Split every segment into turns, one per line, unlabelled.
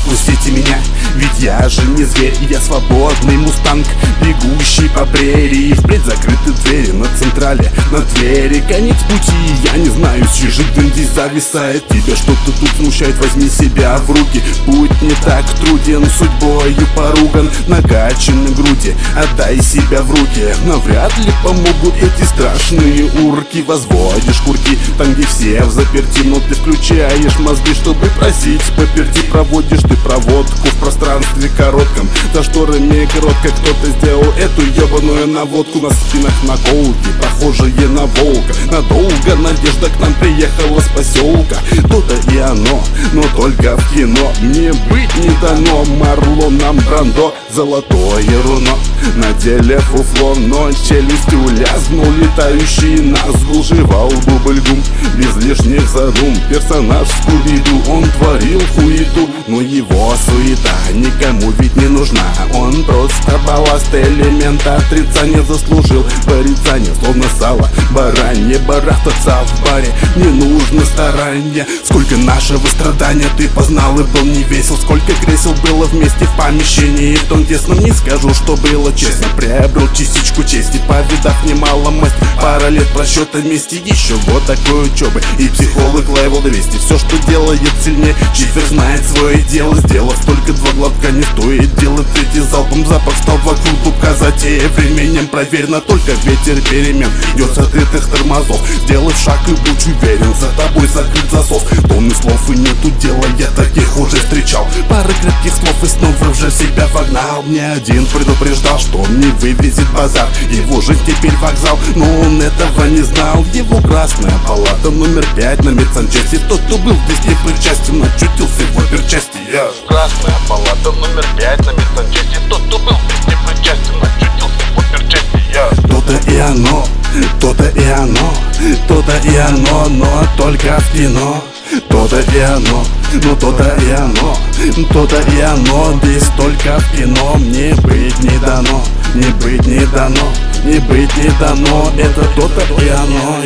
отпустите меня, ведь я же не зверь, я свободный мустанг, бегущий по прерии. Впредь закрыты двери на централе, на двери конец пути. Я не знаю, чьи дым здесь зависает. Тебя что-то тут смущает, возьми себя в руки. Путь не так труден, судьбою поруган, накачаны груди, отдай себя в руки. Навряд ли помогут эти страшные урки. Возводишь курки там, где все в заперти, но ты включаешь мозги, чтобы просить поперти. Проводишь ты проводку в пространстве коротком, за шторами коротко кто-то сделал эту ебаную наводку. На спинах наколки, похожие на волка. Надолго надежда к нам приехала с поселка. То-то и оно, но только в кино. Мне быть не дано. Марлоном Брандо, золотое руно. На деле фуфло, но челюстью лязнул. Летающий назгул жевал бубльгум без лишних задум. Персонаж Скуби-Ду, он творил хуету, но его суета никому ведь не нужна. Он просто балласт, элемента отрицания заслужил порицание, словно сало баранье. Барахтаться в баре не нужно старания. Сколько нашего страдания ты познал и был не весел. Сколько кресел было вместе в помещении том тесном, не скажу, что было честно. Приобрел частичку чести, повидав немало масть. Пара лет просчета вместе, еще год такой учебы, и психолог левел 200. Все, что делает сильнее, Чифер знает свое дело. Сделав только 2 глотка, не стоит делать третий залпом. Запах стал вокруг клубка затея. Временем проверено, только ветер перемен идет с открытых тормозов. Сделав шаг и будь уверен, за тобой закрыт засос. Тонны слов и нету дела, я таких уже встречал. Пары крепких слов и снова уже себя вогнал. Мне один предупреждал, что он не вывезет базар. Его жизнь теперь вокзал, но он этого не знал. Его красная палата номер 5 на медсанчасти. Тот, кто был здесь не причастен, очутился в оперчасти.
Красная палата номер 5 на медсанчасти. Тот, кто был здесь не причастен, очутился в оперчасти.
То-то и оно, то-то и оно, то-то и оно, но только в кино. То-то и оно, ну то-то и оно, то-то и оно, здесь только в кино. Мне быть не дано, не быть не дано, не быть не дано. Это то-то и оно,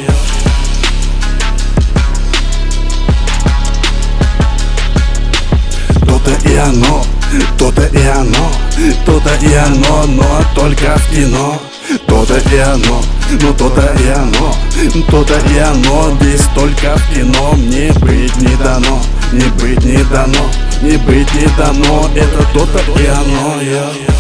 То-то и оно, то-то и оно, то-то и оно, но только в кино. То-то и оно, ну то-то и оно, то-то и оно, здесь только в кино. Мне быть не дано, не быть не дано, не быть не дано. Это то-то и оно,